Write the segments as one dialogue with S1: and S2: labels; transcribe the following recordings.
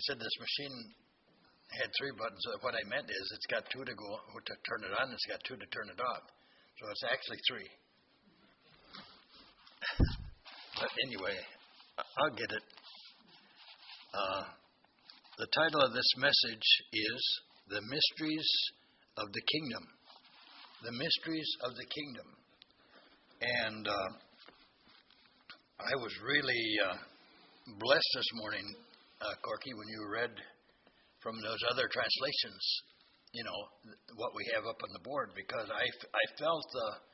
S1: said this machine had 3 buttons. What I meant is it's got 2 to go to turn it on, and it's got 2 to turn it off. So it's actually 3. But anyway, I'll get it. The title of this message is The Mysteries of the Kingdom. The Mysteries of the Kingdom. And I was really blessed this morning, Corky, when you read from those other translations, what we have up on the board, because I felt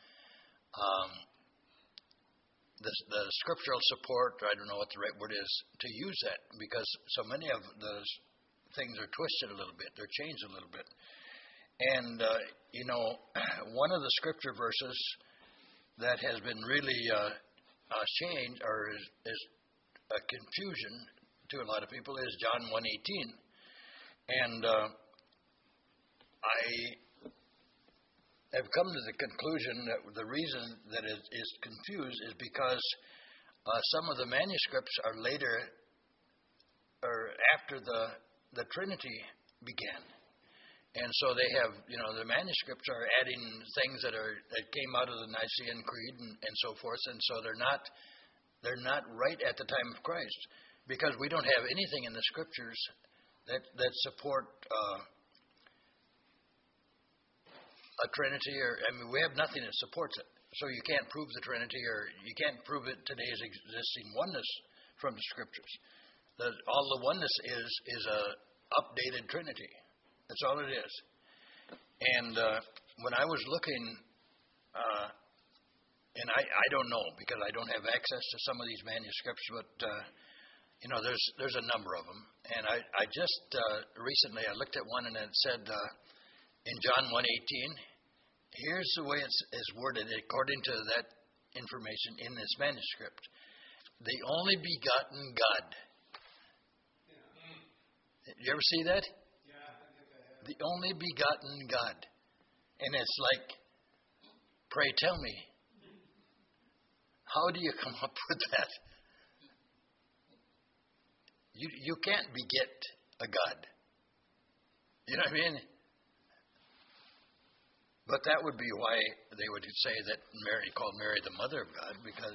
S1: the scriptural support, I don't know what the right word is, to use that, because so many of those things are twisted a little bit, they're changed a little bit. And, one of the scripture verses that has been really changed, or is a confusion to a lot of people, is John 1:18. And I have come to the conclusion that the reason that it is confused is because some of the manuscripts are later, or after the Trinity began. And so they have, the manuscripts are adding things that came out of the Nicene Creed and so forth, and so they're not right at the time of Christ, because we don't have anything in the scriptures that support a Trinity, we have nothing that supports it. So you can't prove the Trinity, or you can't prove it today's existing oneness from the scriptures. All the oneness is a updated Trinity. That's all it is. And when I was looking, and I don't know, because I don't have access to some of these manuscripts, but there's a number of them. And I just recently I looked at one, and it said in John 1:18, here's the way it's worded according to that information in this manuscript: the only begotten God. You ever see that? The only begotten God. And it's like, pray tell me, how do you come up with that? You can't beget a God. You know what I mean? But that would be why they would say that called Mary the mother of God, because,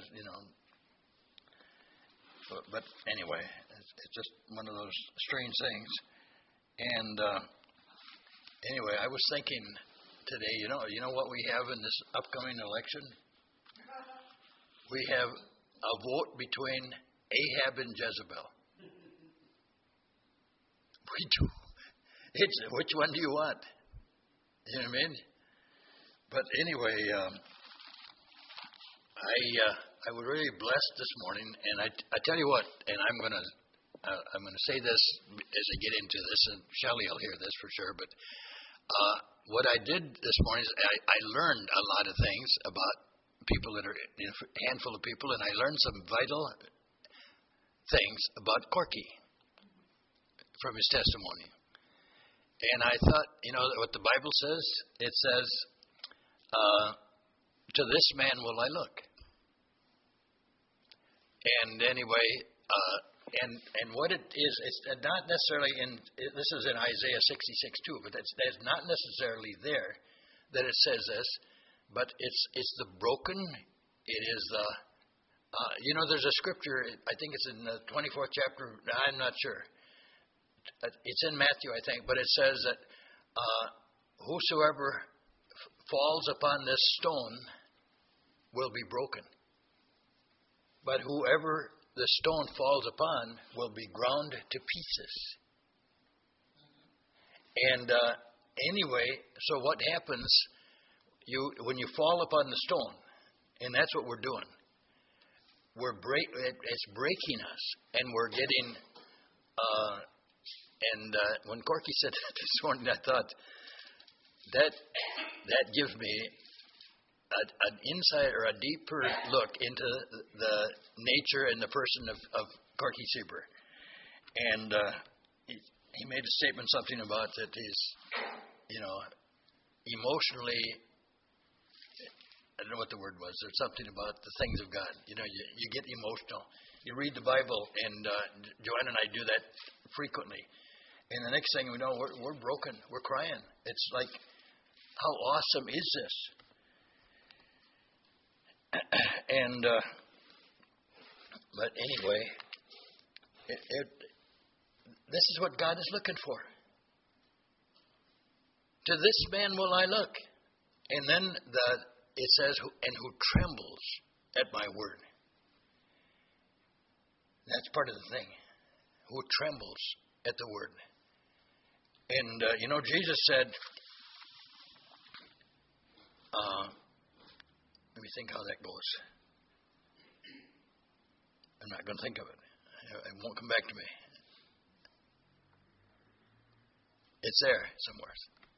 S1: But anyway, it's just one of those strange things. And anyway, I was thinking today, you know what we have in this upcoming election? We have a vote between Ahab and Jezebel. We do. Which one do you want? You know what I mean? But anyway, I was really blessed this morning, and I tell you what, and I'm gonna say this as I get into this, and Shelley will hear this for sure. But what I did this morning is I learned a lot of things about people that are a handful of people, and I learned some vital things about Corky from his testimony. And I thought, what the Bible says? It says, to this man will I look. And anyway, and what it is, it's not necessarily this is in Isaiah 66:2, but that's not necessarily there that it says this, but it's the broken, it is the, there's a scripture, I think it's in the 24th chapter, I'm not sure. It's in Matthew, I think, but it says that whosoever falls upon this stone will be broken. But whoever the stone falls upon will be ground to pieces. And anyway, so what happens, when you fall upon the stone, and that's what we're doing, it's breaking us, and we're getting, when Corky said that this morning, I thought, that gives me an insight or a deeper look into the nature and the person of Corky Seaver. And he made a statement, something about that he's, emotionally I don't know what the word was. There's something about the things of God. You know, you get emotional. You read the Bible, and Joanne and I do that frequently. And the next thing we know, we're broken. We're crying. It's like, how awesome is this? And but anyway, this is what God is looking for. To this man will I look. And then it says, and who trembles at my word. That's part of the thing. Who trembles at the word. And, Jesus said, let me think how that goes. I'm not going to think of it. It won't come back to me. It's there somewhere.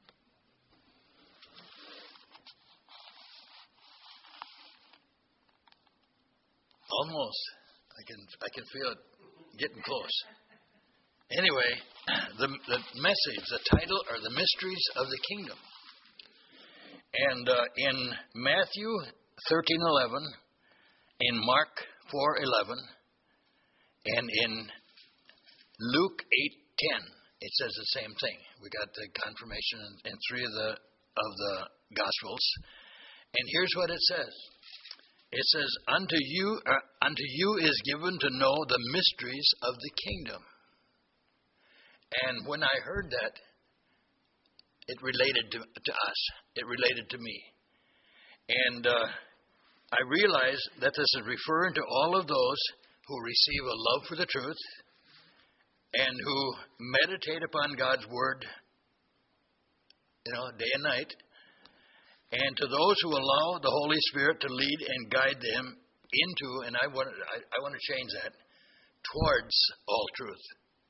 S1: Almost. I can feel it getting close. Anyway, the message, the title are the mysteries of the kingdom. And in Matthew 13:11, in Mark 4:11, and in Luke 8:10, it says the same thing. We got the confirmation in three of the Gospels. And here's what it says. It says, unto you is given to know the mysteries of the kingdom. And when I heard that, it related to us. It related to me. And I realized that this is referring to all of those who receive a love for the truth and who meditate upon God's word, day and night. And to those who allow the Holy Spirit to lead and guide them into, and I want to change that, towards all truth.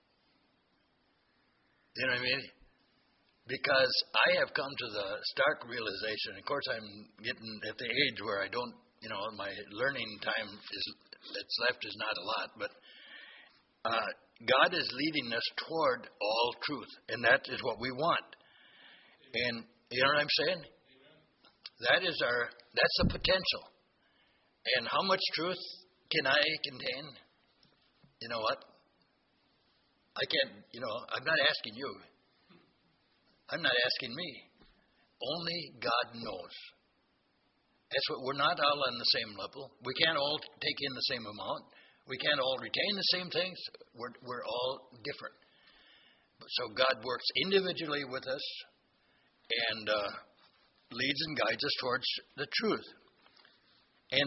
S1: You know what I mean? Because I have come to the stark realization. Of course, I'm getting at the age where I don't, my learning time that's left is not a lot, but God is leading us toward all truth, and that is what we want. And you know what I'm saying? That's the potential. And how much truth can I contain? You know what? I can't, I'm not asking you. I'm not asking me. Only God knows. That's what, we're not all on the same level. We can't all take in the same amount. We can't all retain the same things. We're all different. So God works individually with us and leads and guides us towards the truth. And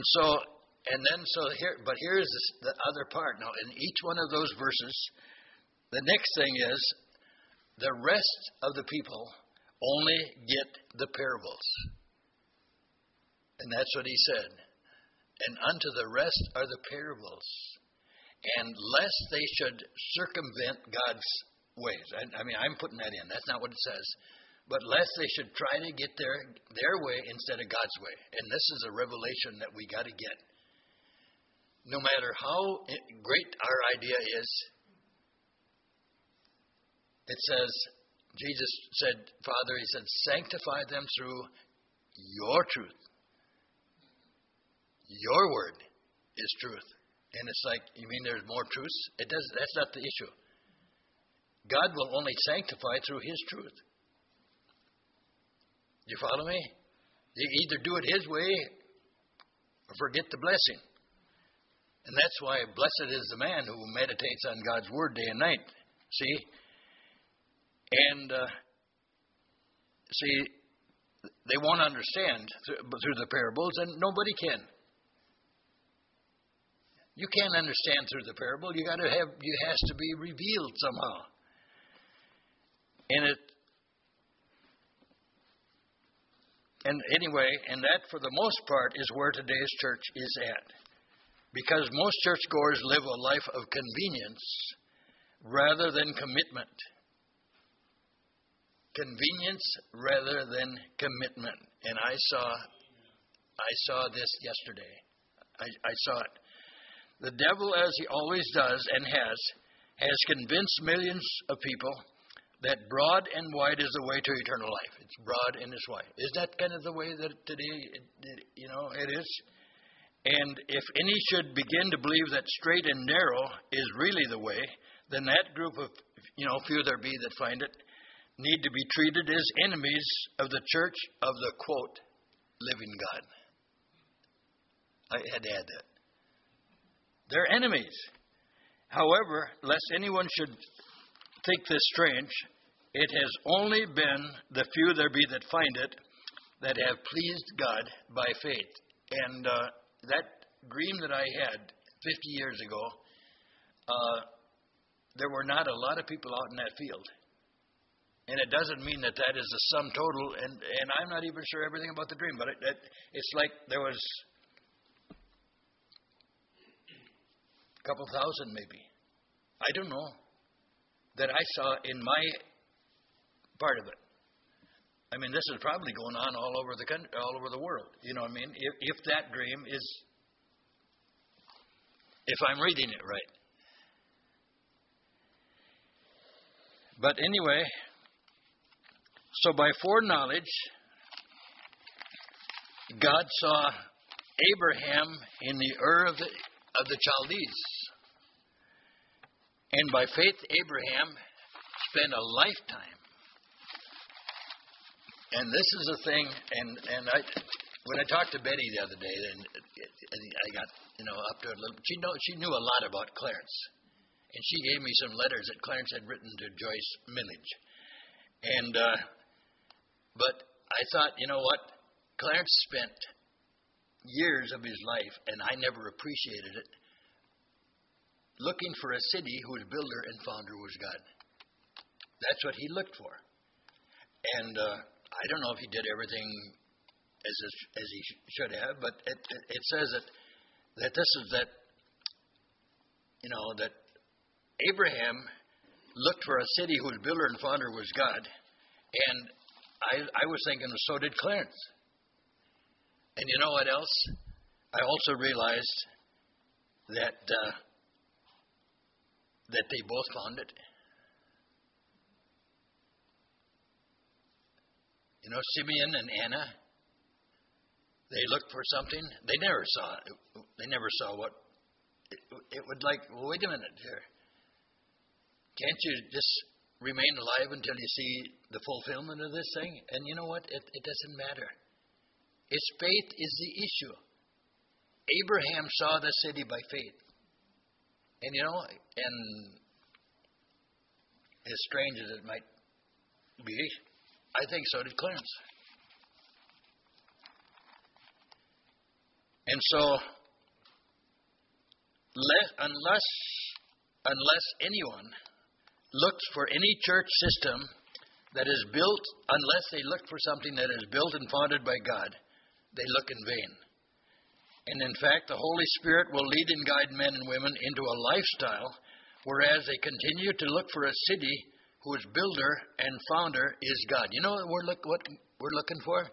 S1: here's the other part. Now, in each one of those verses, the next thing is the rest of the people only get the parables. And that's what he said. And unto the rest are the parables. And lest they should circumvent God's ways. I'm putting that in. That's not what it says. But lest they should try to get their way instead of God's way. And this is a revelation that we got to get. No matter how great our idea is, it says, Jesus said, Father, he said, sanctify them through your truth. Your word is truth. And it's like, you mean there's more truths? That's not the issue. God will only sanctify through his truth. You follow me? You either do it his way or forget the blessing. And that's why blessed is the man who meditates on God's word day and night. See? And, they won't understand through the parables, and nobody can. You can't understand through the parable. It has to be revealed somehow. And that for the most part is where today's church is at. Because most churchgoers live a life of convenience rather than commitment. Convenience rather than commitment. And I saw this yesterday. I saw it. The devil, as he always does and has convinced millions of people that broad and wide is the way to eternal life. It's broad and it's wide. Is that kind of the way that today, it is? And if any should begin to believe that straight and narrow is really the way, then that group of, few there be that find it, need to be treated as enemies of the church of the, quote, living God. I had to add that. They're enemies. However, lest anyone should think this strange, it has only been the few there be that find it that have pleased God by faith. And that dream that I had 50 years ago, there were not a lot of people out in that field. And it doesn't mean that is the sum total, and I'm not even sure everything about the dream, but it's like there was a couple thousand maybe. I don't know, that I saw in my part of it. I mean, this is probably going on all over the country, all over the world. You know what I mean? If that dream is, if I'm reading it right. But anyway, so by foreknowledge, God saw Abraham in the Ur of the Chaldees. And by faith, Abraham spent a lifetime. And this is a thing, and when I talked to Betty the other day, and I got, up to a little, she knew a lot about Clarence. And she gave me some letters that Clarence had written to Joyce Millage. And, but I thought, you know what? Clarence spent years of his life, and I never appreciated it, looking for a city whose builder and founder was God. That's what he looked for. And I don't know if he did everything as he should have, but it says that this is that Abraham looked for a city whose builder and founder was God. And I was thinking, so did Clarence. And you know what else? I also realized that they both found it. Simeon and Anna, they looked for something. They never saw it. They never saw what it would like. Well, wait a minute here. Can't you just remain alive until you see the fulfillment of this thing? And you know what? It doesn't matter. It's faith is the issue. Abraham saw the city by faith. And and as strange as it might be, I think so did Clarence. And so, unless anyone looks for any church system that is built, unless they look for something that is built and founded by God, they look in vain. And in fact, the Holy Spirit will lead and guide men and women into a lifestyle, whereas they continue to look for a city whose builder and founder is God. You know what we're looking for?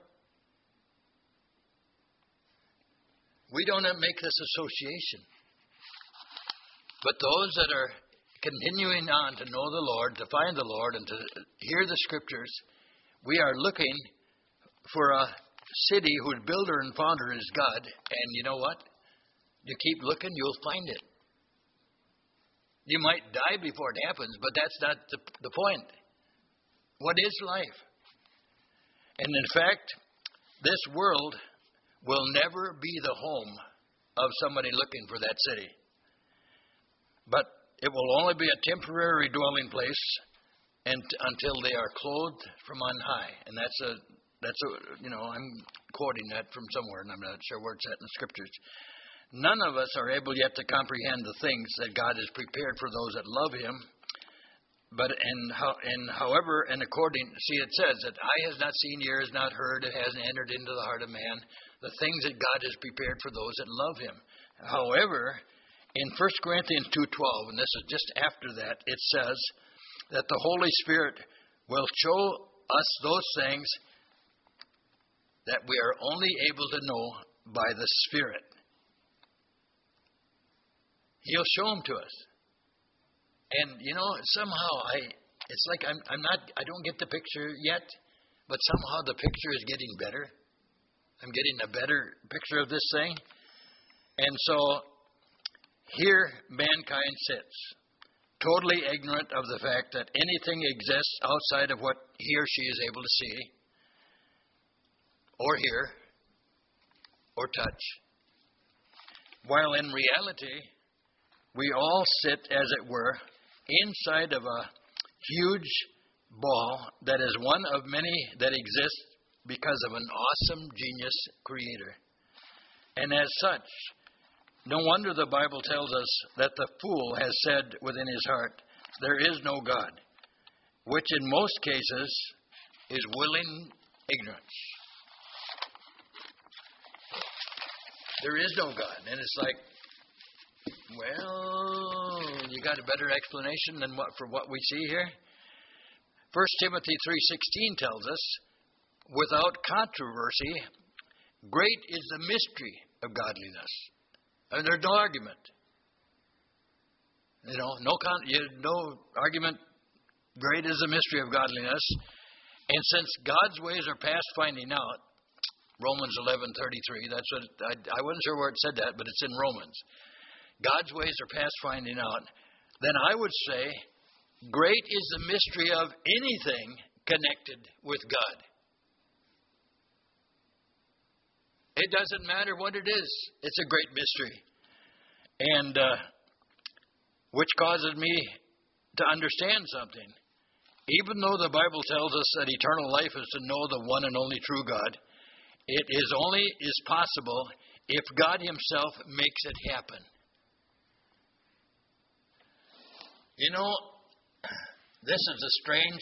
S1: We don't make this association. But those that are continuing on to know the Lord, to find the Lord, and to hear the Scriptures, we are looking for a city whose builder and founder is God. And you know what? You keep looking, you'll find it. You might die before it happens, but that's not the point. What is life? And in fact, this world will never be the home of somebody looking for that city. But it will only be a temporary dwelling place until they are clothed from on high. And I'm quoting that from somewhere, and I'm not sure where it's at in the Scriptures. None of us are able yet to comprehend the things that God has prepared for those that love Him. But however, according, see, it says that eye has not seen, ear has not heard, it hasn't entered into the heart of man, the things that God has prepared for those that love Him. However, in 1 Corinthians 2:12, and this is just after that, it says that the Holy Spirit will show us those things that we are only able to know by the Spirit. He'll show them to us. And, somehow It's like I don't get the picture yet, but somehow the picture is getting better. I'm getting a better picture of this thing. And so here mankind sits, totally ignorant of the fact that anything exists outside of what he or she is able to see, or hear, or touch. While in reality, we all sit, as it were, inside of a huge ball that is one of many that exist because of an awesome genius creator. And as such, no wonder the Bible tells us that the fool has said within his heart, there is no God, which in most cases is willing ignorance. There is no God. And it's like, well, you got a better explanation than what we see here? 1 Timothy 3:16 tells us, without controversy, great is the mystery of godliness. And there's no argument. No argument. Great is the mystery of godliness. And since God's ways are past finding out, Romans 11:33, that's what I wasn't sure where it said that, but it's in Romans. God's ways are past finding out. Then I would say, great is the mystery of anything connected with God. It doesn't matter what it is. It's a great mystery. And which causes me to understand something. Even though the Bible tells us that eternal life is to know the one and only true God, it is possible if God himself makes it happen. You know, this is a strange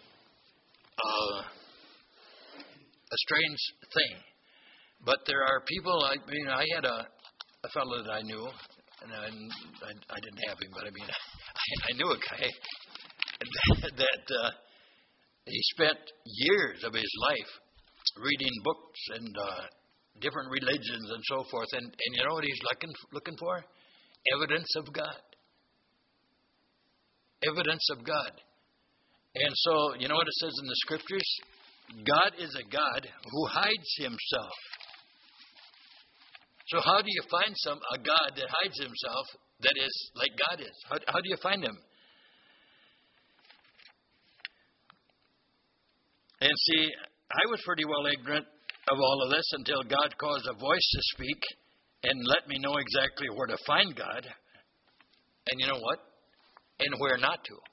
S1: thing. But there are people, I had a fellow that I knew, and I didn't have him, but I knew a guy that he spent years of his life reading books and different religions and so forth, and you know what he's looking for? Evidence of God. Evidence of God. And so, you know what it says in the Scriptures? God is a God who hides himself. So how do you find a God that hides himself that is like God is? How do you find him? And see, I was pretty well ignorant of all of this until God caused a voice to speak and let me know exactly where to find God. And you know what? And where not to.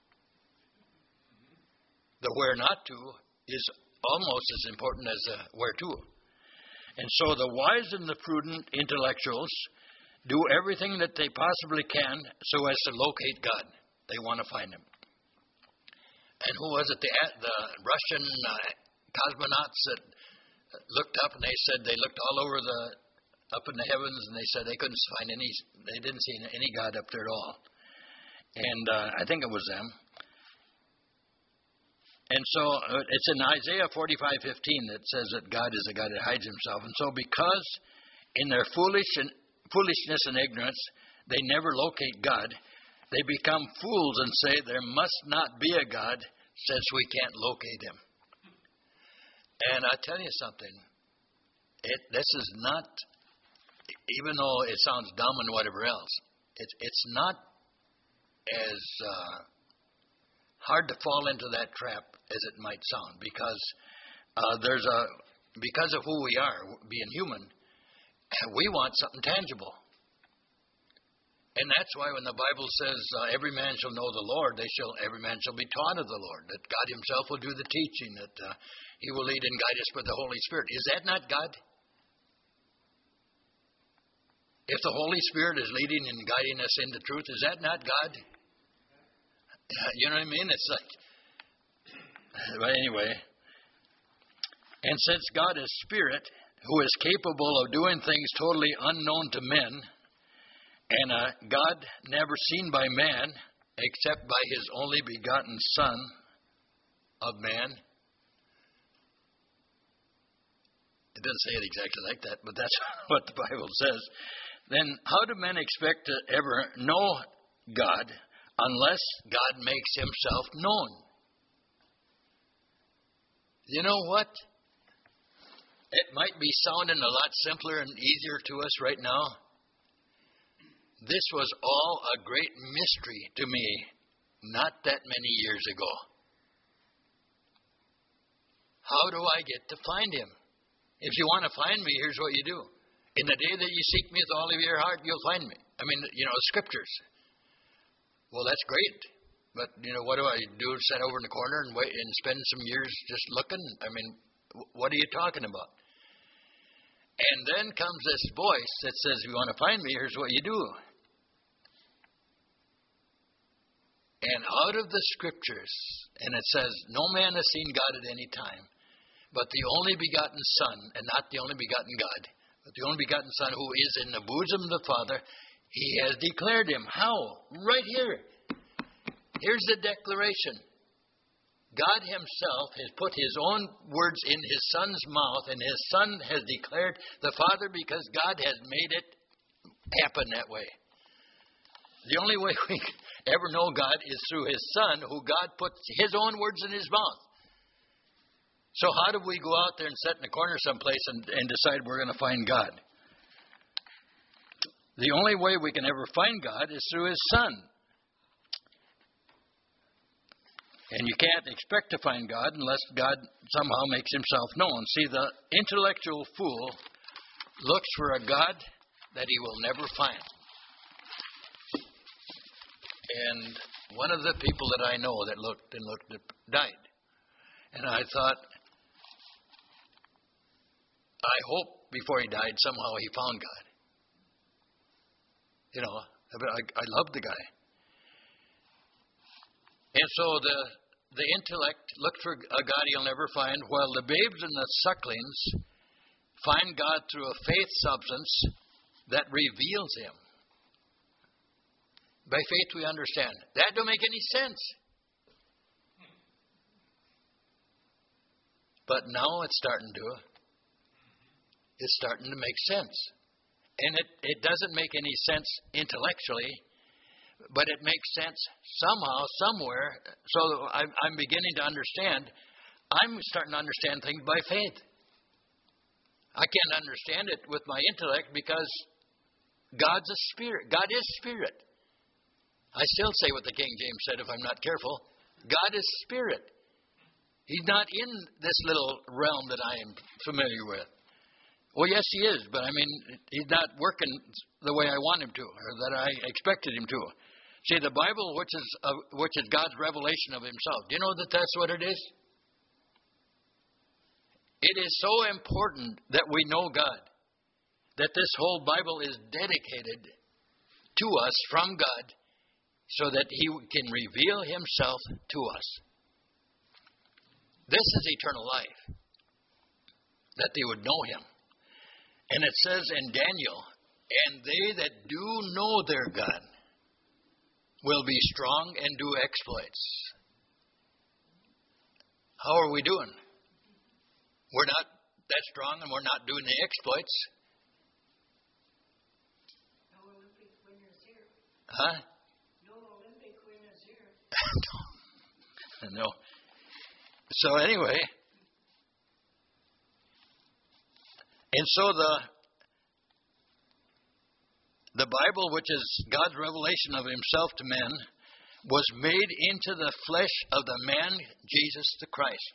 S1: The where not to is almost as important as the where to. And so the wise and the prudent intellectuals do everything that they possibly can so as to locate God. They want to find him. And who was it? The Russian cosmonauts that looked up, and they said they looked all over up in the heavens, and they said they couldn't find they didn't see any God up there at all. And I think it was them. And so it's in Isaiah 45:15 that says that God is a God that hides himself. And so because in their foolishness and ignorance, they never locate God, they become fools and say there must not be a God since we can't locate him. And I tell you something, this is not, even though it sounds dumb and whatever else, it's not as hard to fall into that trap as it might sound, because because of who we are, being human, we want something tangible. And that's why when the Bible says every man shall know the Lord, every man shall be taught of the Lord, that God himself will do the teaching, that he will lead and guide us by the Holy Spirit. Is that not God? If the Holy Spirit is leading and guiding us into truth, is that not God? You know what I mean? It's like, but anyway. And since God is Spirit, who is capable of doing things totally unknown to men, and a God never seen by man, except by his only begotten Son of man. It doesn't say it exactly like that, but that's what the Bible says. Then how do men expect to ever know God unless God makes himself known You know what? It might be sounding a lot simpler and easier to us right now. This was all a great mystery to me not that many years ago. How do I get to find him? If you want to find me, here's what you do. In the day that you seek me with all of your heart, you'll find me. I mean, scriptures. Well, that's great. But, what do I do? Sit over in the corner and wait and spend some years just looking? I mean, what are you talking about? And then comes this voice that says, if you want to find me, here's what you do. And out of the scriptures, and it says, no man has seen God at any time, but the only begotten Son, and not the only begotten God, but the only begotten Son who is in the bosom of the Father, he has declared him. How? Right here. Here's the declaration. God himself has put his own words in his Son's mouth, and his Son has declared the Father because God has made it happen that way. The only way we ever know God is through his Son, who God puts his own words in his mouth. So how do we go out there and sit in a corner someplace and decide we're going to find God? The only way we can ever find God is through his Son. And you can't expect to find God unless God somehow makes himself known. See, the intellectual fool looks for a God that he will never find. And one of the people that I know that looked died. And I thought, I hope before he died somehow he found God. I love the guy. And so the intellect looked for a God he'll never find, while the babes and the sucklings find God through a faith substance that reveals him. By faith we understand. That don't make any sense. But now it's starting to. It's starting to make sense. And it doesn't make any sense intellectually, but it makes sense somehow, somewhere. So I'm beginning to understand. I'm starting to understand things by faith. I can't understand it with my intellect because God's a spirit. God is spirit. I still say what the King James said if I'm not careful. God is spirit. He's not in this little realm that I am familiar with. Well, yes, he is, but I mean, he's not working the way I want him to, or that I expected him to. See, the Bible, which is God's revelation of himself, do you know that that's what it is? It is so important that we know God, that this whole Bible is dedicated to us from God, so that he can reveal himself to us. This is eternal life, that they would know him. And it says in Daniel, and they that do know their God will be strong and do exploits. How are we doing? We're not that strong and we're not doing the exploits.
S2: No Olympic winners here.
S1: Huh? No. So anyway, and so the Bible, which is God's revelation of himself to men, was made into the flesh of the man Jesus the Christ.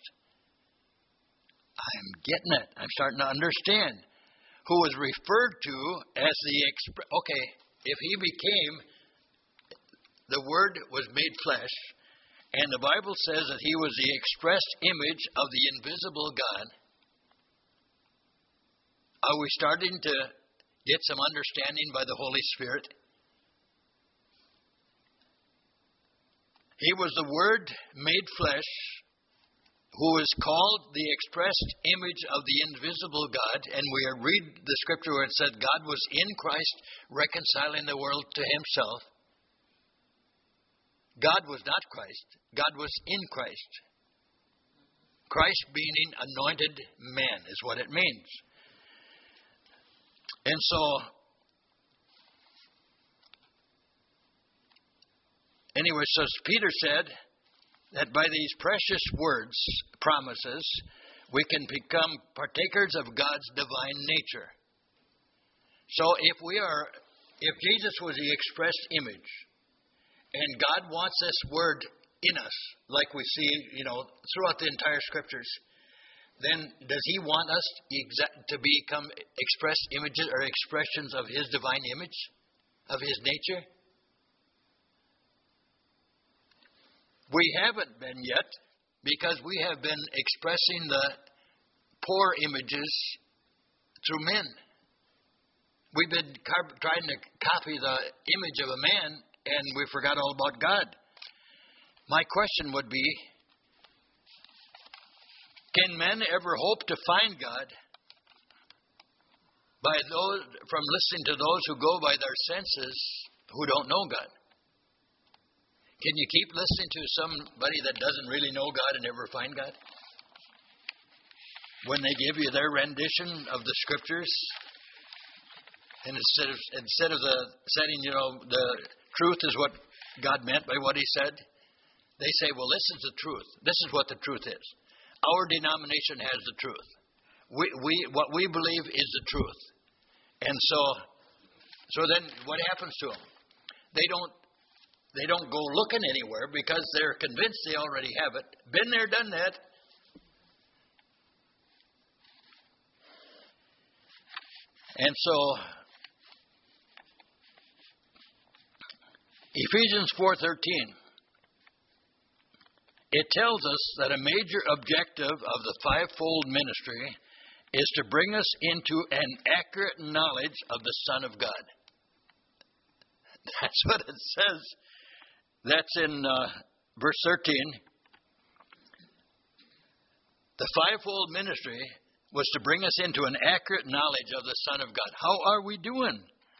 S1: I'm getting it. I'm starting to understand. Who was referred to as okay, if he became, the Word was made flesh, and the Bible says that he was the expressed image of the invisible God. Are we starting to get some understanding by the Holy Spirit? He was the Word made flesh, who is called the expressed image of the invisible God. And we read the scripture where it said God was in Christ reconciling the world to himself. God was not Christ. God was in Christ. Christ being anointed man is what it means. And so, anyway, so Peter said that by these precious words, promises, We can become partakers of God's divine nature. So if Jesus was the express image, and God wants this word in us, like we see, throughout the entire Scriptures, then does He want us to become express images or expressions of His divine image, of His nature? We haven't been yet, because we have been expressing the poor images through men. We've been trying to copy the image of a man, and we forgot all about God. My question would be, can men ever hope to find God from listening to those who go by their senses who don't know God? Can you keep listening to somebody that doesn't really know God and never find God? When they give you their rendition of the Scriptures, and instead of saying, the truth is what God meant by what He said, they say, well, this is the truth. This is what the truth is. Our denomination has the truth. What we believe is the truth. And so then what happens to them? They don't go looking anywhere because they're convinced they already have it. Been there, done that. And so, Ephesians 4:13, it tells us that a major objective of the fivefold ministry is to bring us into an accurate knowledge of the Son of God. That's what it says. That's in verse 13. The fivefold ministry was to bring us into an accurate knowledge of the Son of God. How are we doing?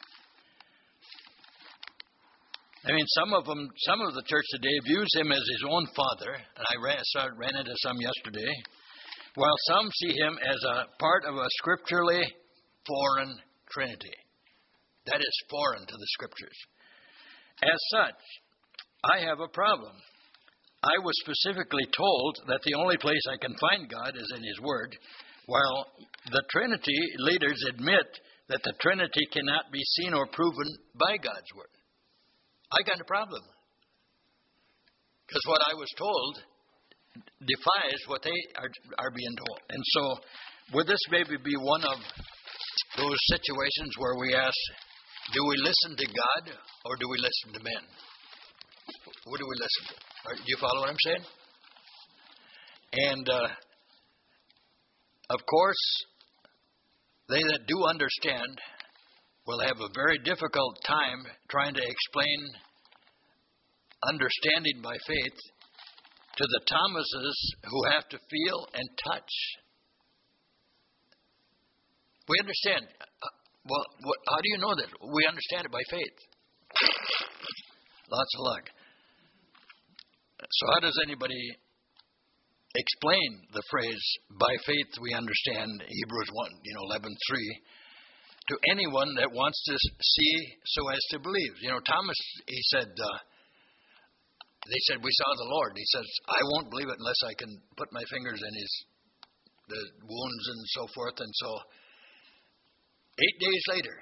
S1: I mean, some of the church today views Him as His own Father, and I ran into some yesterday, while some see Him as a part of a scripturally foreign Trinity. That is foreign to the Scriptures. As such, I have a problem. I was specifically told that the only place I can find God is in His Word, while the Trinity leaders admit that the Trinity cannot be seen or proven by God's Word. I got a problem. Because what I was told defies what they are being told. And so, would this maybe be one of those situations where we ask, do we listen to God or do we listen to men? What do we listen to? Do you follow what I'm saying? And, of course, they that do understand will have a very difficult time trying to explain understanding by faith to the Thomases who have to feel and touch. We understand. How do you know that? We understand it by faith. Lots of luck. So how does anybody explain the phrase, by faith we understand, Hebrews 11:3, to anyone that wants to see so as to believe? Thomas, he said, they said, we saw the Lord. He says, I won't believe it unless I can put my fingers in the wounds and so forth. And so, 8 days later,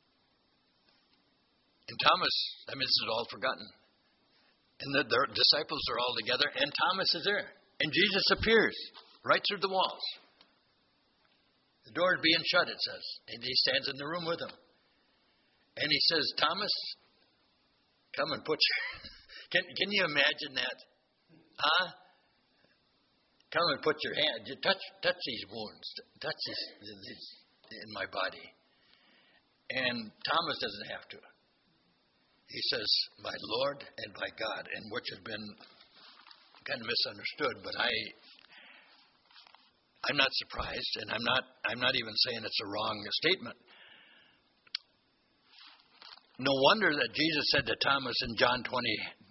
S1: and Thomas, this is all forgotten. And the disciples are all together, and Thomas is there. And Jesus appears right through the walls. The door is being shut, it says. And he stands in the room with them. And he says, Thomas, come and put your... Can you imagine that? Huh? Come and put your hand. You touch these wounds. Touch these in my body. And Thomas doesn't have to. He says, my Lord and my God, and which has been kind of misunderstood, but I'm not surprised, and I'm not even saying it's a wrong statement. No wonder that Jesus said to Thomas in John 27,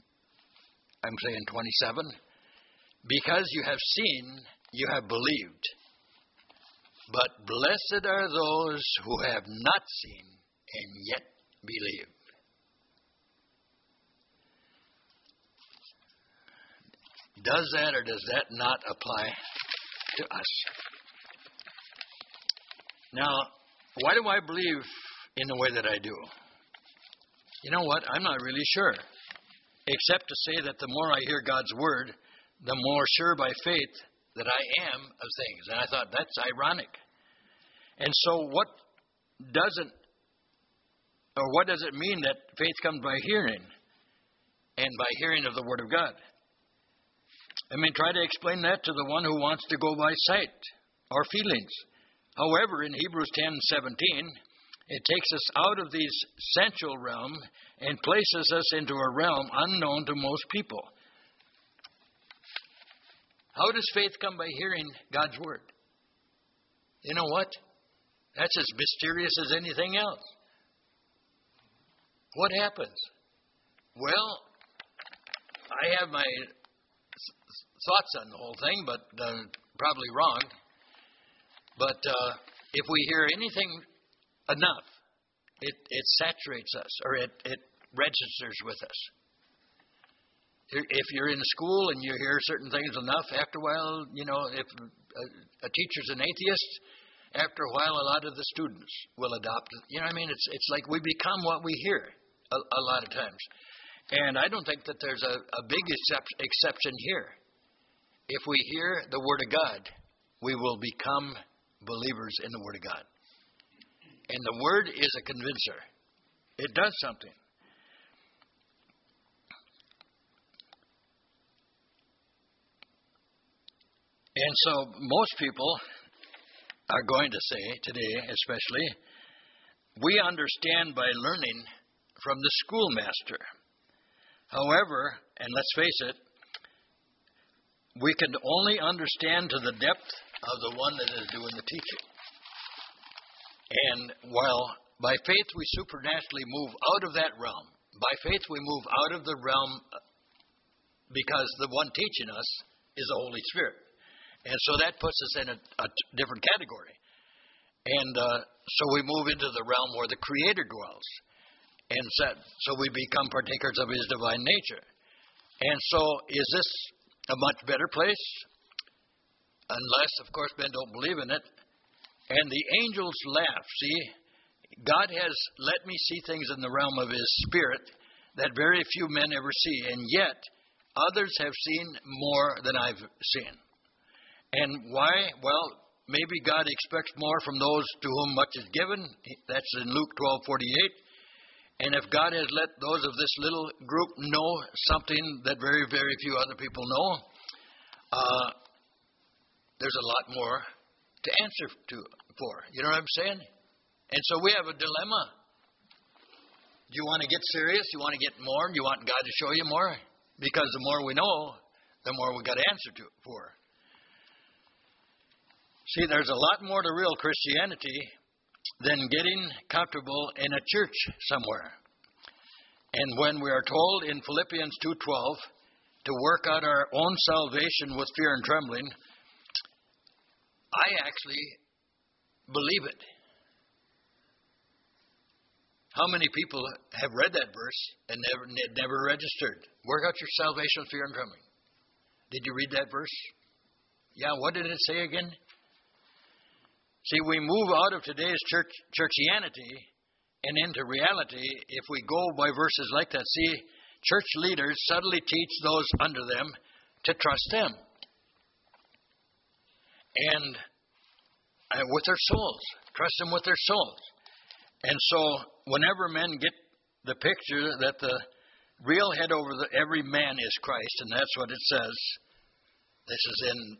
S1: because you have seen, you have believed. But blessed are those who have not seen and yet believe. Does that or does that not apply to us. Now, why do I believe in the way that I do? You know what? I'm not really sure. Except to say that the more I hear God's word, the more sure by faith that I am of things. And I thought, that's ironic. And so what does it mean that faith comes by hearing, and by hearing of the word of God? I mean, try to explain that to the one who wants to go by sight or feelings. However, in Hebrews 10:17, it takes us out of these sensual realm and places us into a realm unknown to most people. How does faith come by hearing God's word? You know what? That's as mysterious as anything else. What happens? Well, I have my thoughts on the whole thing, but probably wrong. But if we hear anything enough, it saturates us, or it registers with us. If you're in school and you hear certain things enough, after a while, if a teacher's an atheist, after a while, a lot of the students will adopt it. You know what I mean? It's like we become what we hear a lot of times. And I don't think that there's a big exception here. If we hear the Word of God, we will become believers in the Word of God. And the Word is a convincer. It does something. And so most people are going to say, today especially, we understand by learning from the schoolmaster. However, and let's face it, we can only understand to the depth of the one that is doing the teaching. And while by faith we supernaturally move out of that realm, by faith we move out of the realm because the one teaching us is the Holy Spirit. And so that puts us in a different category. And so we move into the realm where the Creator dwells. And so we become partakers of His divine nature. And so is this a much better place? Unless, of course, men don't believe in it. And the angels laugh. See, God has let me see things in the realm of His Spirit that very few men ever see. And yet, others have seen more than I've seen. And why? Well, maybe God expects more from those to whom much is given. That's in Luke 12:48. And if God has let those of this little group know something that very, very few other people know, there's a lot more to answer for. You know what I'm saying? And so we have a dilemma. Do you want to get serious? Do you want to get more? Do you want God to show you more? Because the more we know, the more we got to answer for. See, there's a lot more to real Christianity than getting comfortable in a church somewhere. And when we are told in Philippians 2:12 to work out our own salvation with fear and trembling, I actually believe it. How many people have read that verse and never registered? Work out your salvation with fear and trembling. Did you read that verse? Yeah, what did it say again? See, we move out of today's churchianity and into reality if we go by verses like that. See, church leaders subtly teach those under them to trust them. And with their souls. Trust them with their souls. And so, whenever men get the picture that the real head over every man is Christ, and that's what it says. This is in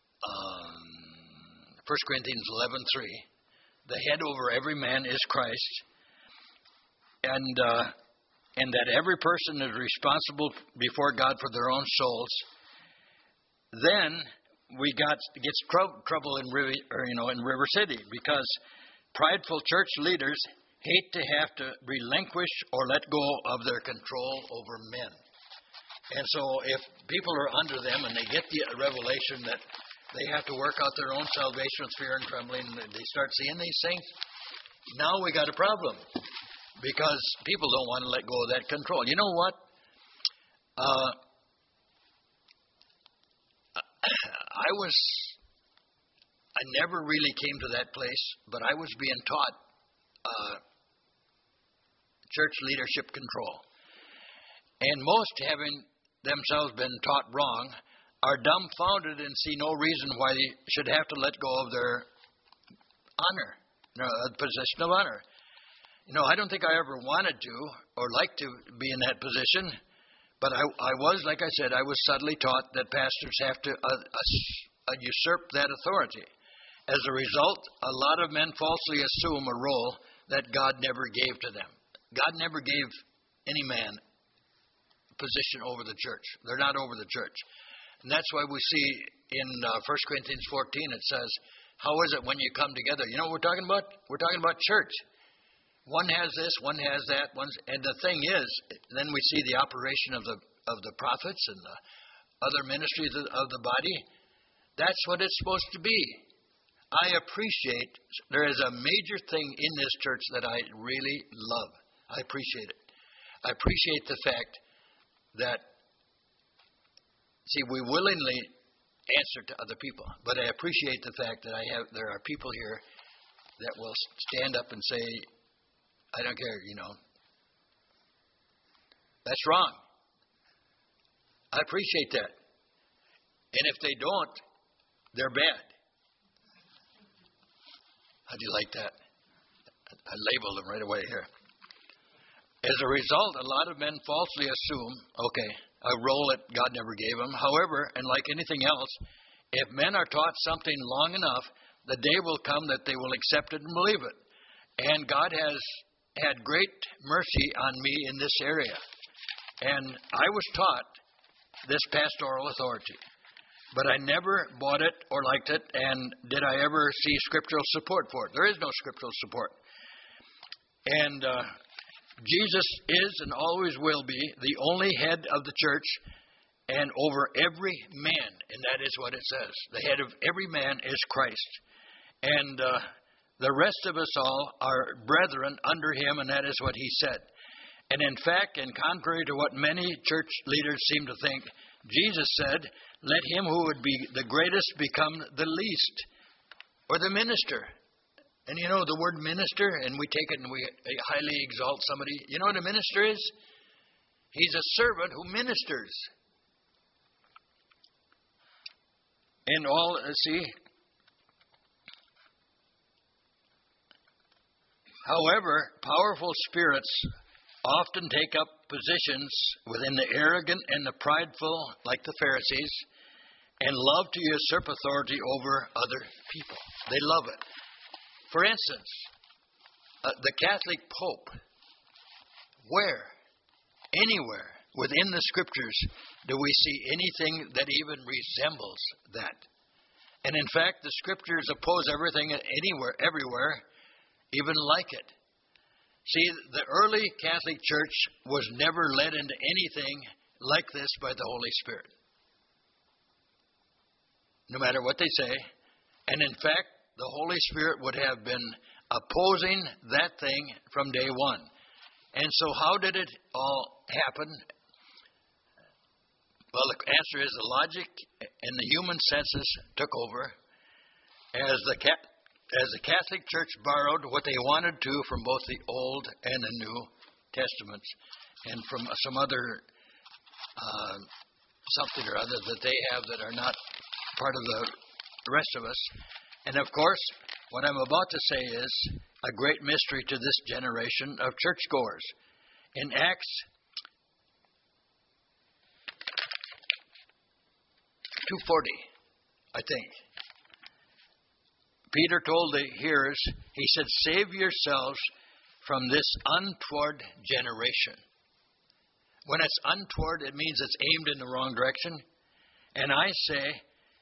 S1: 1 Corinthians 11:3. The head over every man is Christ, and that every person is responsible before God for their own souls. Then we gets trouble in River City, because prideful church leaders hate to have to relinquish or let go of their control over men. And so if people are under them and they get the revelation that they have to work out their own salvation with fear and trembling, they start seeing these things, now we got a problem, because people don't want to let go of that control. You know what? I was I never really came to that place, but I was being taught church leadership control. And most, having themselves been taught wrong, are dumbfounded and see no reason why they should have to let go of their honor, position of honor. I don't think I ever wanted to or liked to be in that position, but I was, like I said, I was subtly taught that pastors have to usurp that authority. As a result, a lot of men falsely assume a role that God never gave to them. God never gave any man position over the church. They're not over the church. And that's why we see in 1 Corinthians 14, it says, how is it when you come together? You know what we're talking about? We're talking about church. One has this, one has that. And the thing is, then we see the operation of the prophets and the other ministries of the body. That's what it's supposed to be. I appreciate, there is a major thing in this church that I really love. I appreciate it. I appreciate the fact that, see, we willingly answer to other people, but I appreciate the fact that there are people here that will stand up and say, I don't care, That's wrong. I appreciate that. And if they don't, they're bad. How do you like that? I labeled them right away here. As a result, a lot of men falsely assume, a role that God never gave them. However, and like anything else, if men are taught something long enough, the day will come that they will accept it and believe it. And God has had great mercy on me in this area. And I was taught this pastoral authority. But I never bought it or liked it, and did I ever see scriptural support for it? There is no scriptural support. And Jesus is and always will be the only head of the church and over every man, and that is what it says. The head of every man is Christ. And the rest of us all are brethren under him, and that is what he said. And in fact, and contrary to what many church leaders seem to think, Jesus said, let him who would be the greatest become the least, or the minister. And the word minister, and we take it and we highly exalt somebody. You know what a minister is? He's a servant who ministers. And all, however, powerful spirits often take up positions within the arrogant and the prideful, like the Pharisees, and love to usurp authority over other people. They love it. For instance, the Catholic Pope, anywhere within the Scriptures do we see anything that even resembles that? And in fact, the Scriptures oppose everything everywhere, even like it. See, the early Catholic Church was never led into anything like this by the Holy Spirit, no matter what they say. And in fact, the Holy Spirit would have been opposing that thing from day one. And so how did it all happen? Well, the answer is the logic and the human senses took over as the Catholic Church borrowed what they wanted to from both the Old and the New Testaments and from some other something or other that they have that are not part of the rest of us. And of course, what I'm about to say is a great mystery to this generation of churchgoers. In Acts 2:40, I think, Peter told the hearers, he said, save yourselves from this untoward generation. When it's untoward, it means it's aimed in the wrong direction. And I say,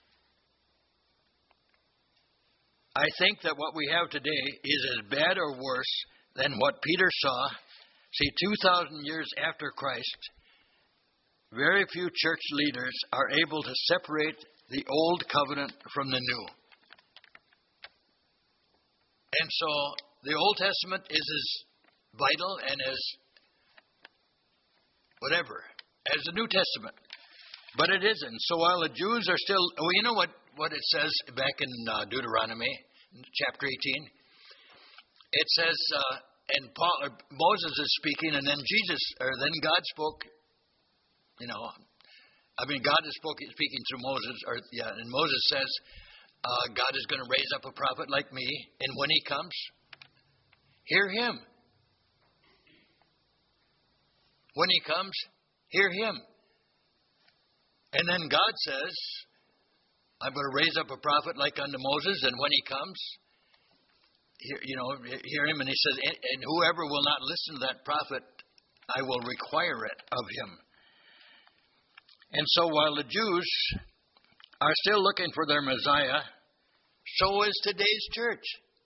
S1: I think that what we have today is as bad or worse than what Peter saw. See, 2,000 years after Christ, very few church leaders are able to separate the old covenant from the new. And so the Old Testament is as vital and as whatever as the New Testament. But it isn't. So while the Jews are still, you know what what it says back in Deuteronomy chapter 18. It says, Moses is speaking, and then then God spoke. God is speaking through Moses, and Moses says, God is going to raise up a prophet like me, and when he comes, hear him. When he comes, hear him. And then God says, I'm going to raise up a prophet like unto Moses, and when he comes, hear him. And he says, and whoever will not listen to that prophet, I will require it of him. And so while the Jews are still looking for their Messiah, so is today's church.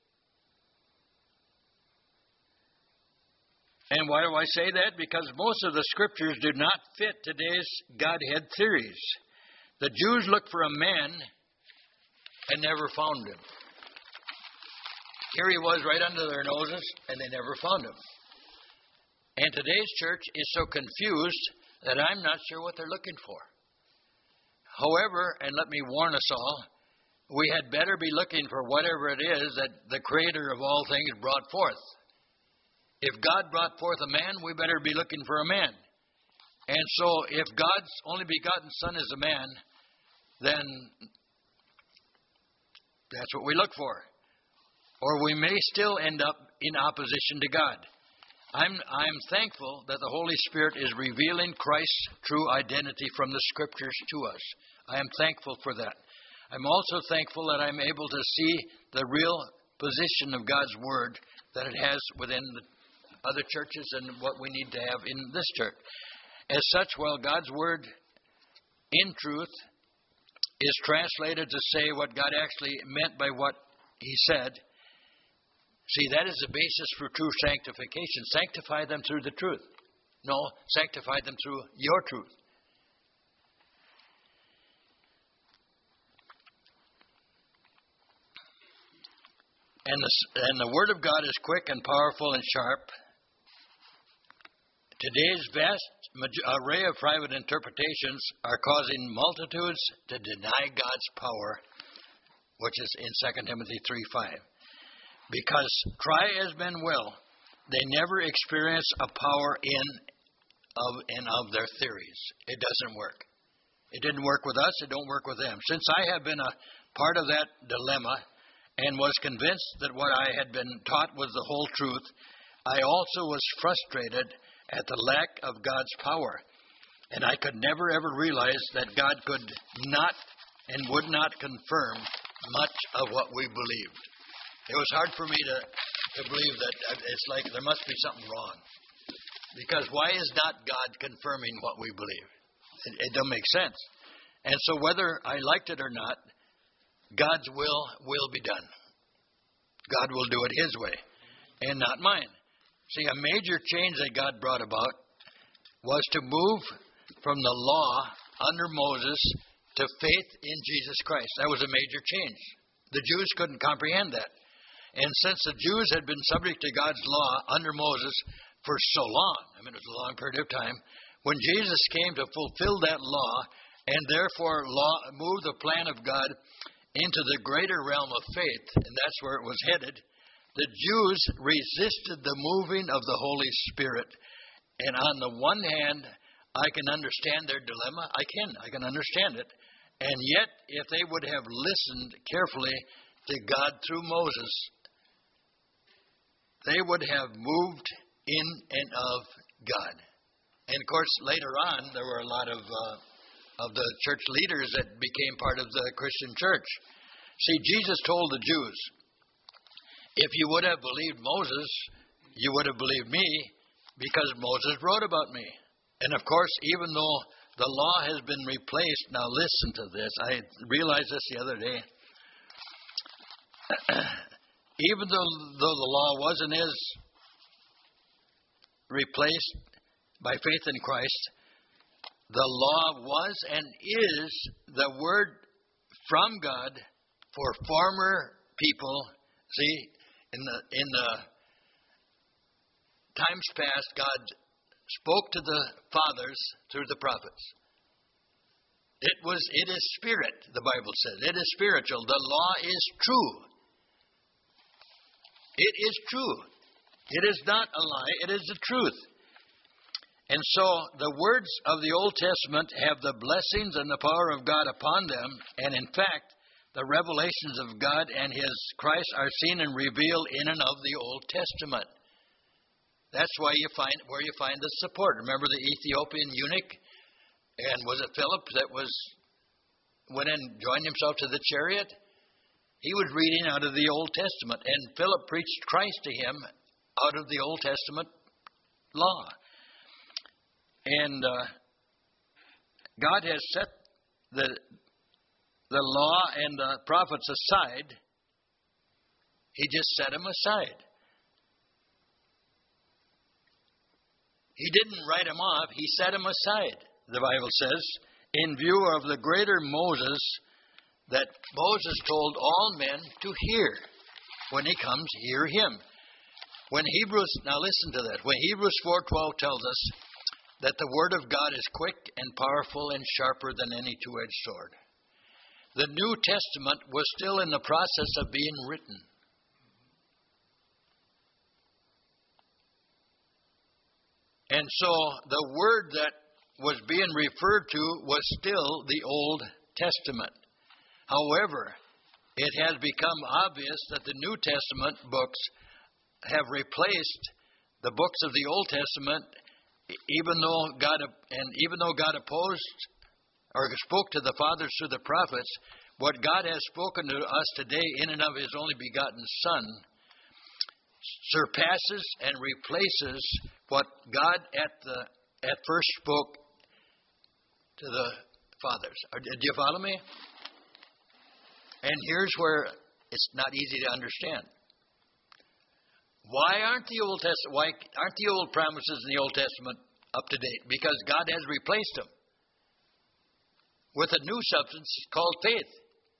S1: And why do I say that? Because most of the scriptures do not fit today's Godhead theories. The Jews looked for a man and never found him. Here he was right under their noses, and they never found him. And today's church is so confused that I'm not sure what they're looking for. However, and let me warn us all, we had better be looking for whatever it is that the Creator of all things brought forth. If God brought forth a man, we better be looking for a man. And so if God's only begotten Son is a man, then that's what we look for. Or we may still end up in opposition to God. I'm thankful that the Holy Spirit is revealing Christ's true identity from the Scriptures to us. I am thankful for that. I'm also thankful that I'm able to see the real position of God's Word that it has within the other churches and what we need to have in this church. As such, while God's Word in truth is translated to say what God actually meant by what He said, see, that is the basis for true sanctification. Sanctify them through the truth. No, sanctify them through your truth. And the Word of God is quick and powerful and sharp. Today's vast array of private interpretations are causing multitudes to deny God's power, which is in 2 Timothy 3:5. Because try as men will, they never experience a power of their theories. It doesn't work. It didn't work with us. It don't work with them. Since I have been a part of that dilemma and was convinced that what I had been taught was the whole truth, I also was frustrated at the lack of God's power. And I could never ever realize that God could not and would not confirm much of what we believed. It was hard for me to believe that. It's like there must be something wrong. Because why is not God confirming what we believe? It doesn't make sense. And so whether I liked it or not, God's will be done. God will do it His way and not mine. See, a major change that God brought about was to move from the law under Moses to faith in Jesus Christ. That was a major change. The Jews couldn't comprehend that. And since the Jews had been subject to God's law under Moses for so long, it was a long period of time, when Jesus came to fulfill that law and therefore move the plan of God into the greater realm of faith, and that's where it was headed, the Jews resisted the moving of the Holy Spirit. And on the one hand, I can understand their dilemma. I can understand it. And yet, if they would have listened carefully to God through Moses, they would have moved in and of God. And of course, later on, there were a lot of the church leaders that became part of the Christian church. See, Jesus told the Jews, if you would have believed Moses, you would have believed me, because Moses wrote about me. And of course, even though the law has been replaced, now listen to this. I realized this the other day. Even though the law was and is replaced by faith in Christ, the law was and is the word from God for former people. See, in the times past, God spoke to the fathers through the prophets. It is spirit, the Bible says. It is spiritual. The law is true. It is true. It is not a lie. It is the truth. And so the words of the Old Testament have the blessings and the power of God upon them. And in fact, the revelations of God and His Christ are seen and revealed in and of the Old Testament. That's why where you find the support. Remember the Ethiopian eunuch? And was it Philip that went and joined himself to the chariot? He was reading out of the Old Testament, and Philip preached Christ to him out of the Old Testament law. And God has set the law and the prophets aside. He just set them aside. He didn't write them off. He set them aside, the Bible says, in view of the greater Moses that Moses told all men to hear. When he comes, hear him. Now listen to that. When Hebrews 4:12 tells us that the Word of God is quick and powerful and sharper than any two-edged sword. The New Testament was still in the process of being written. And so the word that was being referred to was still the Old Testament. However, it has become obvious that the New Testament books have replaced the books of the Old Testament, even though God opposed or spoke to the fathers through the prophets. What God has spoken to us today in and of His only begotten Son surpasses and replaces what God at first spoke to the fathers. Did you follow me? And here's where it's not easy to understand. Why aren't the old promises in the Old Testament up to date? Because God has replaced them with a new substance called faith.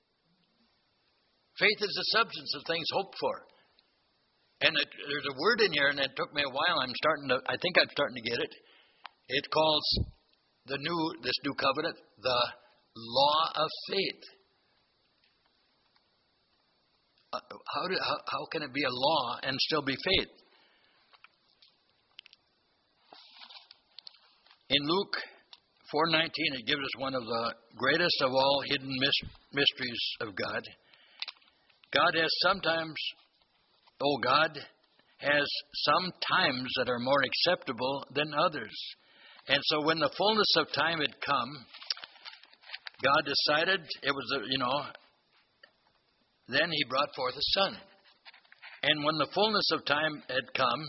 S1: Faith is the substance of things hoped for. And there's a word in here, and it took me a while. I think I'm starting to get it. It calls this new covenant the law of faith. How can it be a law and still be faith? In Luke 4:19, it gives us one of the greatest of all hidden mysteries of God. God has some times that are more acceptable than others. And so when the fullness of time had come, God decided then He brought forth a Son. And when the fullness of time had come,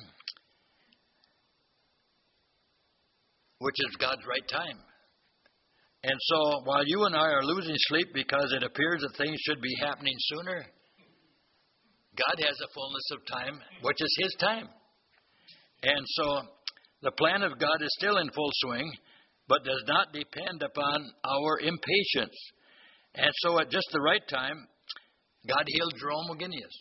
S1: which is God's right time. And so while you and I are losing sleep because it appears that things should be happening sooner, God has a fullness of time, which is His time. And so the plan of God is still in full swing, but does not depend upon our impatience. And so at just the right time, God healed Jerome Wagenius.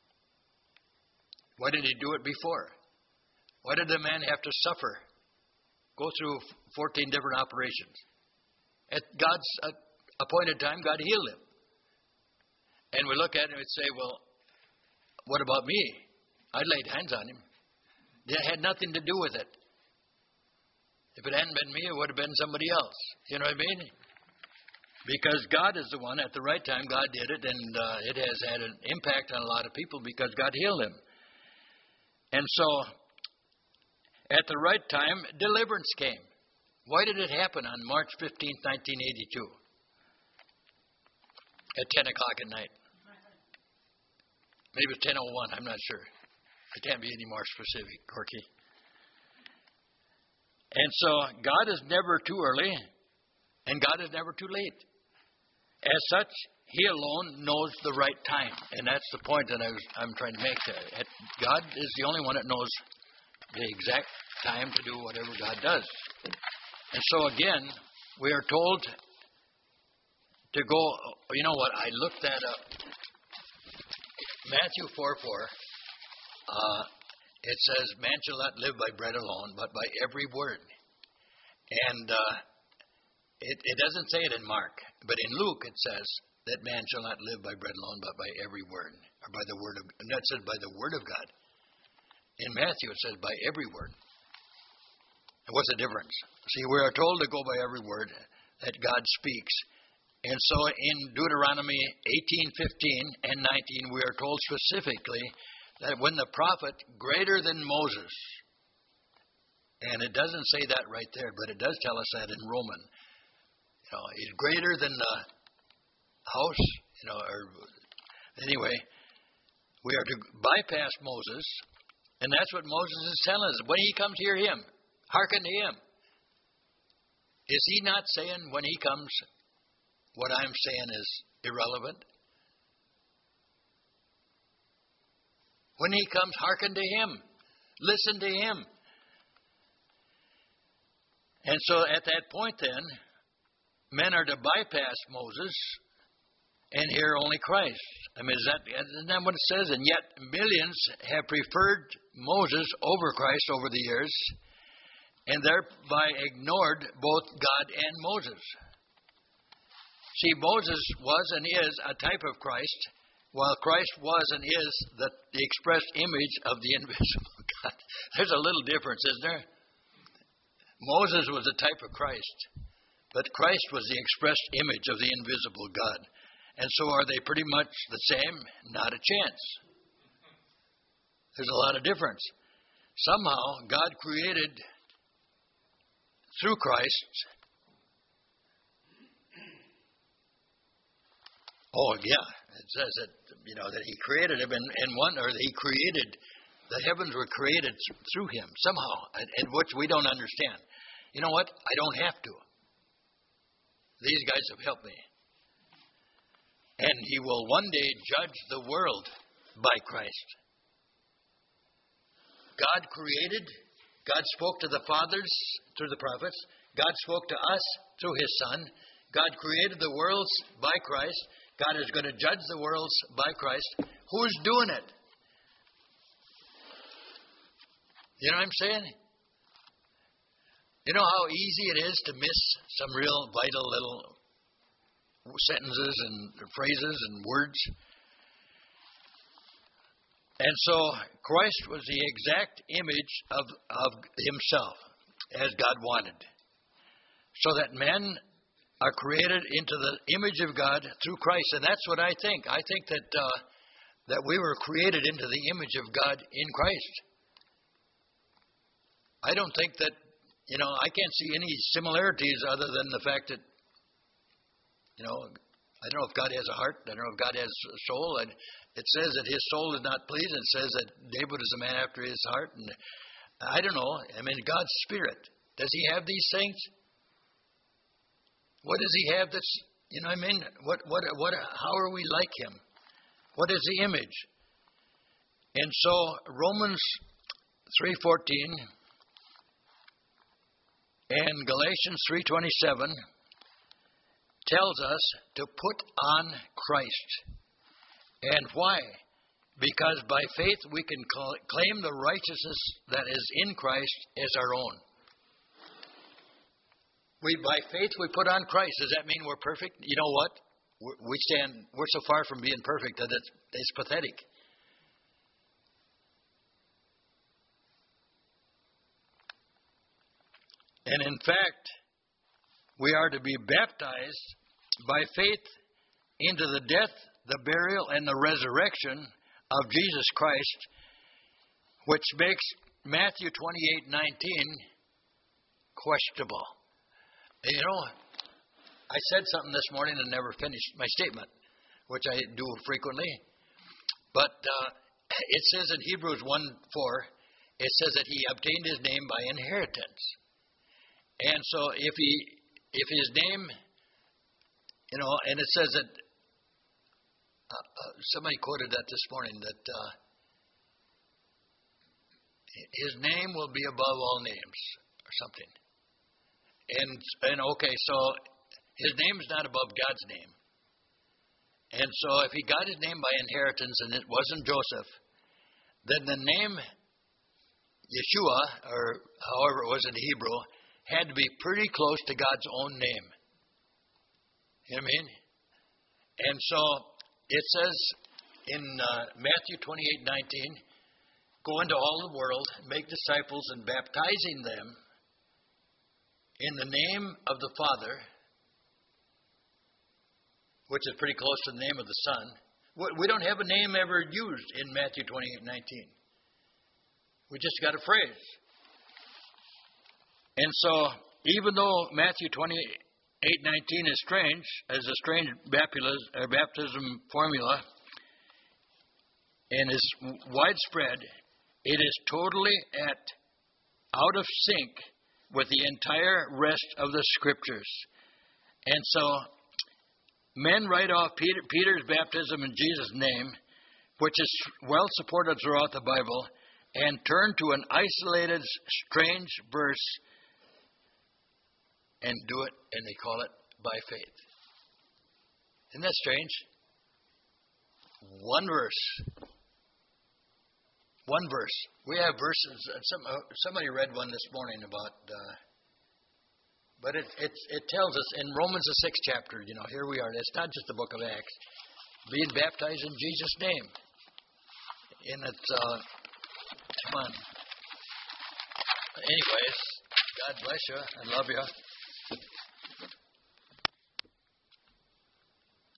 S1: Why did He do it before? Why did the man have to suffer? Go through 14 different operations. At God's appointed time, God healed him. And we look at him and say, well, what about me? I laid hands on him. It had nothing to do with it. If it hadn't been me, it would have been somebody else. You know what I mean? Because God is the one, at the right time, God did it, and it has had an impact on a lot of people because God healed him. And so, at the right time, deliverance came. Why did it happen on March 15th, 1982? At 10 o'clock at night. Maybe it was 10:01, I'm not sure. I can't be any more specific, Corky. And so, God is never too early, and God is never too late. As such, He alone knows the right time. And that's the point that I'm trying to make. God is the only one that knows the exact time to do whatever God does. And so again, we are told to go, you know what, I looked that up. Matthew 4:4, it says, man shall not live by bread alone, but by every word. And It doesn't say it in Mark, but in Luke it says that man shall not live by bread alone, but by every word, or by the word of. And that says by the word of God. In Matthew it says by every word. And what's the difference? See, we are told to go by every word that God speaks. And so in Deuteronomy 18:15 and 19, we are told specifically that when the prophet greater than Moses, and it doesn't say that right there, but it does tell us that in Roman, is greater than the house, or anyway, we are to bypass Moses, and that's what Moses is telling us. When he comes, hear him, hearken to him. Is he not saying when he comes, what I'm saying is irrelevant? When he comes, hearken to him. Listen to him. And so at that point then, men are to bypass Moses and hear only Christ. I mean, isn't that what it says? And yet millions have preferred Moses over Christ over the years, and thereby ignored both God and Moses. See, Moses was and is a type of Christ, while Christ was and is the expressed image of the invisible God. There's a little difference, isn't there? Moses was a type of Christ, but Christ was the expressed image of the invisible God. And so are they pretty much the same? Not a chance. There's a lot of difference. Somehow, God created through Christ. Oh, yeah. It says that, that he created him in one, or he created, the heavens were created through him somehow, and which we don't understand. You know what? I don't have to. These guys have helped me. And he will one day judge the world by Christ. God created, God spoke to the fathers through the prophets, God spoke to us through his Son, God created the worlds by Christ, God is going to judge the worlds by Christ. Who's doing it? You know what I'm saying? You know how easy it is to miss some real vital little sentences and phrases and words? And so Christ was the exact image of himself as God wanted. So that men are created into the image of God through Christ. And that's what I think. I think that we were created into the image of God in Christ. I don't think that, I can't see any similarities other than the fact that, I don't know if God has a heart. I don't know if God has a soul. And it says that his soul is not pleased. It says that David is a man after his heart. And I don't know. I mean, God's Spirit. Does he have these things? What does he have that's, how are we like him? What is the image? And so Romans 3:14 and Galatians 3:27 tells us to put on Christ. And why? Because by faith we can claim the righteousness that is in Christ as our own. By faith we put on Christ. Does that mean we're perfect? You know what? We're so far from being perfect that it's pathetic. And in fact, we are to be baptized by faith into the death, the burial, and the resurrection of Jesus Christ, which makes Matthew 28:19 questionable. I said something this morning and never finished my statement, which I do frequently. But it says in Hebrews 1:4, it says that he obtained his name by inheritance. And so if his name, and it says that, somebody quoted that this morning, that his name will be above all names, or something. And okay, so his name is not above God's name. And so if he got his name by inheritance and it wasn't Joseph, then the name Yeshua, or however it was in Hebrew, had to be pretty close to God's own name. You know what I mean? And so it says in Matthew 28:19, go into all the world, make disciples, and baptizing them in the name of the Father, which is pretty close to the name of the Son. We don't have a name ever used in Matthew 28:19. We just got a phrase. And so, even though Matthew 28:19 is strange, as a strange baptism formula, and is widespread, it is totally out of sync with the entire rest of the Scriptures. And so, men write off Peter's baptism in Jesus' name, which is well supported throughout the Bible, and turn to an isolated, strange verse and do it, and they call it by faith. Isn't that strange? One verse. One verse. We have verses. Somebody read one this morning about, but it tells us in Romans the 6th chapter. Here we are. It's not just the book of Acts. Being baptized in Jesus' name, and it's fun. Anyways, God bless you. I love you.